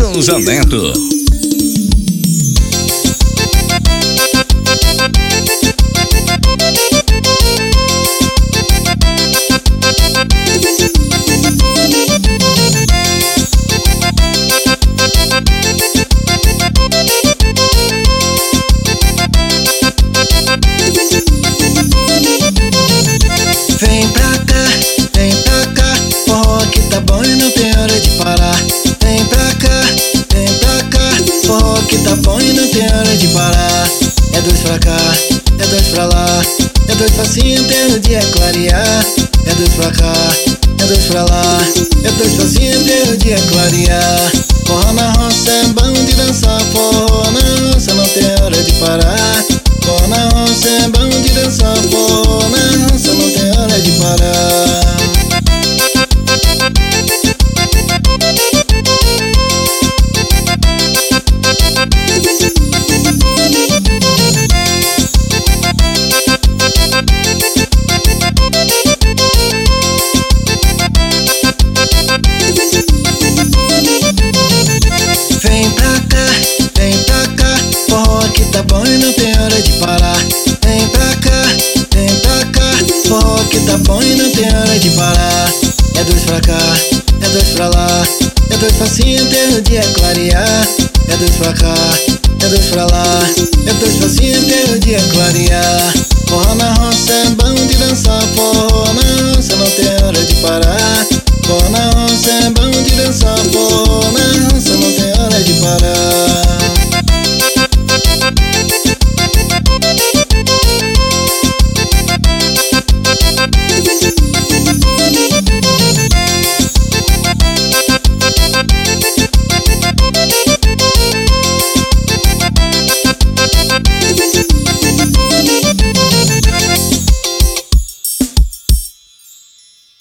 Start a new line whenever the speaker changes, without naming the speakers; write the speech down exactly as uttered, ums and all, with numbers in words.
Souza Neto.
Vem pra cá, vem pra cá, forró aqui tá bom e não tem hora de parar. Vem pra cá, vem pra cá, forró aqui tá bom e não tem hora de parar. É dois pra cá, é dois pra lá, é dois facinho até o dia clarear. É dois pra cá, é dois pra lá, é dois facinho até o dia clarear. Forró na roça é bom de dançar, forró na roça não tem hora de parar. Forró na roça é bom de dançar, forró na roça não tem hora de parar. Vem pra cá, vem pra cá, forró aqui tá bom e não tem hora de parar. Vem pra cá, vem pra cá, forró aqui tá bom e não tem hora de parar. É dois pra cá, é dois pra lá, é dois facinho até o dia clarear. É dois pra cá, é dois pra lá, é dois facinho até o dia clarear. Forró na roça é bom de dançar, forró na roça não tem hora de parar. Forró na roça é bom de dançar, forró na